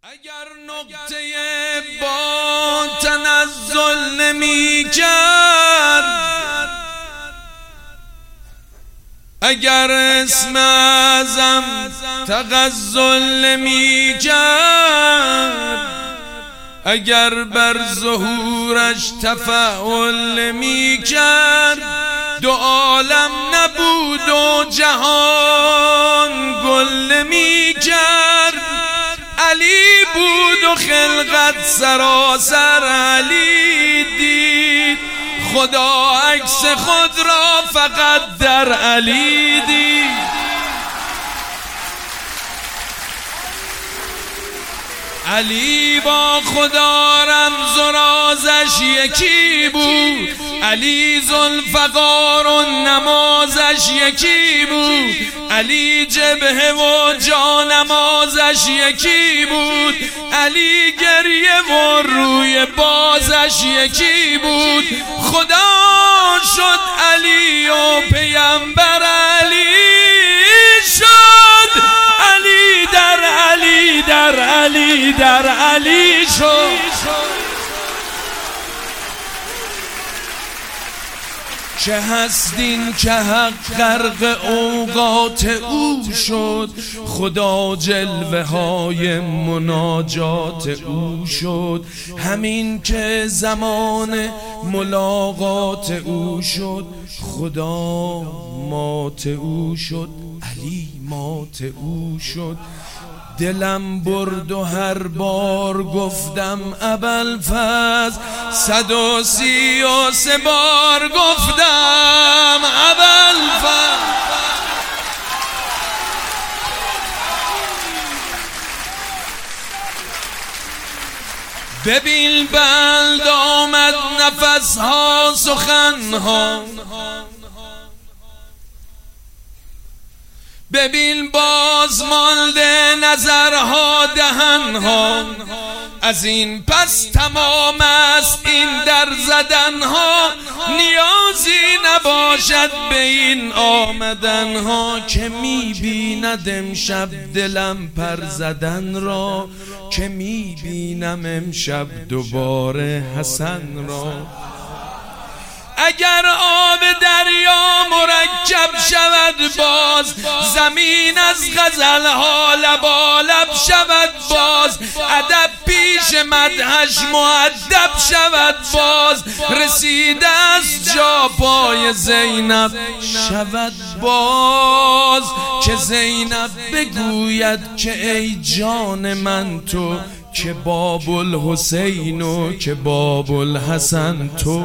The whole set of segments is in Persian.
اگر نقطه با تنزل نمی کرد، اگر اسم اعظم تغزل نمی کرد، اگر بر ظهورش تفاعل نمی کرد، دو عالم نبود و جهان گل نمی کرد. علی بود و خلقت سراسر علی دید، خدا عکس خود را فقط در علی دید. علی با خدا رمز و رازش یکی بود، علی ذوالفقار و نمازش یکی بود، علی جبهه و جانمازش یکی بود، علی گریه و روی بازش یکی بود. خدا شد علی و پیامبر علی شد، علی در علی در علی در علی شد. چه هستین که حق غرق اوقات او شد، خدا جلوه های مناجات او شد. همین که زمان ملاقات او شد، خدا مات او شد، علی مات او شد. دلم برد و هر بار گفتم ابوالفضل، 133 بار گفتم ابوالفضل. ببین بلد آمد نفسها سخنها، ببین باز مانده نظرها دهنها. از این پس تمام است این در زدنها، نیازی نباشد به این آمدنها. که میبیند امشب دلم پر زدن را، که میبینم امشب دوباره حسن را. اگر آب دریا مرکب شود باز، زمین از غزلها لبالب شود باز. ادب پیش مدحش مؤدب شود باز، رسیده از جا پای زینب شود باز. که زینب بگوید که ای جان من تو، که باب الحسین و که باب الحسن تو.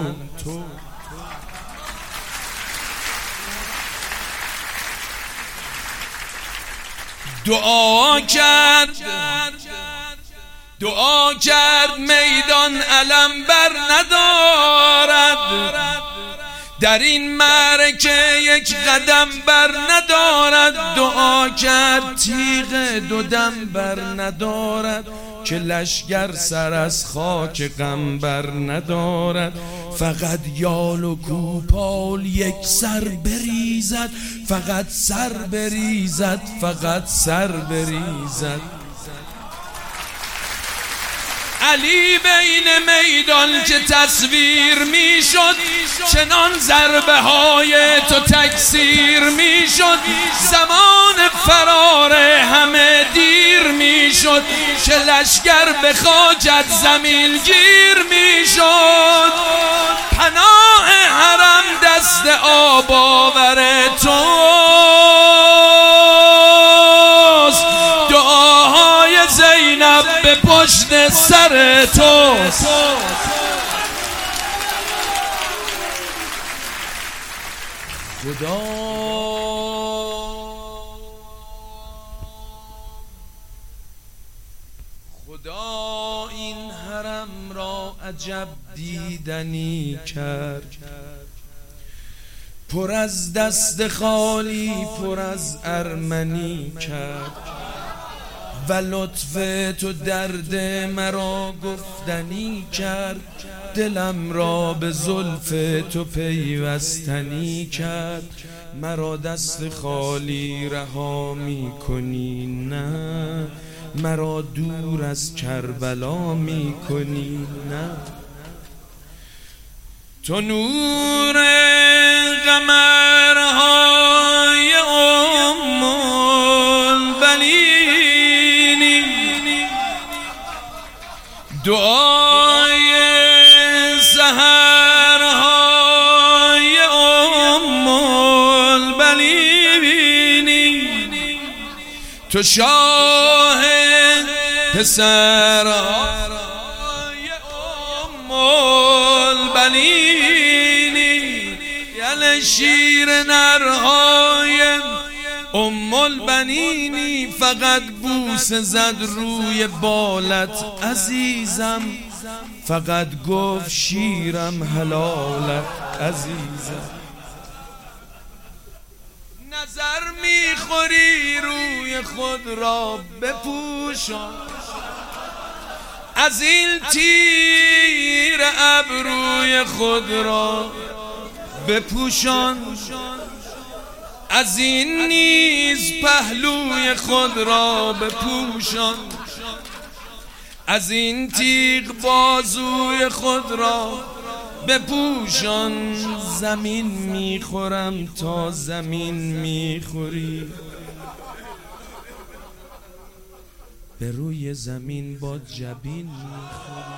دعا کرد میدان علم بر ندارد، در این معرکه یک قدم بر ندارد. دعا کرد تیغ دو دم بر ندارد، که لشگر سر از خاک غم بر ندارد. فقط یال و کوپال یک سر بریزد، فقط سر بریزد، فقط سر بریزد. علی بین میدان که تصویر می شد، چنان ضربه های تو تکثیر می شد. زمان فرار همه دیر می شد، که لشگر به خاجت زمین گیر می شد. پناه حرم دست آب آور توست، دعاهای زینب به پشت سر توست. خدا این حرم را عجب دیدنی کرد، پر از دست خالی، پر از ارمنی کرد. و لطف تو درد مرا گفتنی کرد، دلم را به زلف تو پیوستنی کرد. مرا دست خالی رها می کنی نه، مرا دور از کربلا میکنی. نه تو نور قمرهای ام البنینی، دعای سحرهای ام البنینی، تو شاه پسرهای ام البنینی، یل شیر نرهای ام البنینی. فقط بوسه زد روی بالت عزیزم، فقط گفت شیرم حلالت عزیزم. نظر میخوری روی خود را بپوشان، از این تیر ابروی خود را بپوشان، از این نیز پهلوی خود را بپوشان، از این تیغ بازوی خود را بپوشان. زمین میخورم تا زمین میخوری، به روی زمین با جبین میخوری.